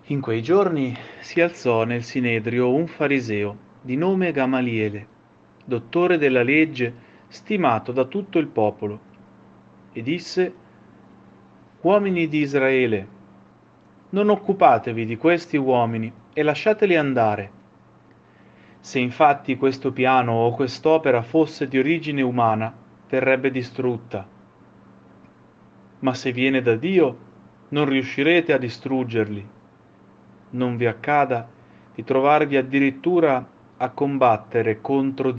In quei giorni si alzò nel Sinedrio un fariseo di nome Gamaliele, dottore della legge, stimato da tutto il popolo, e disse: Uomini di Israele, non occupatevi di questi uomini e lasciateli andare. Se infatti questo piano o quest'opera fosse di origine umana, verrebbe distrutta. Ma se viene da Dio, non riuscirete a distruggerli. Non vi accada di trovarvi addirittura a combattere contro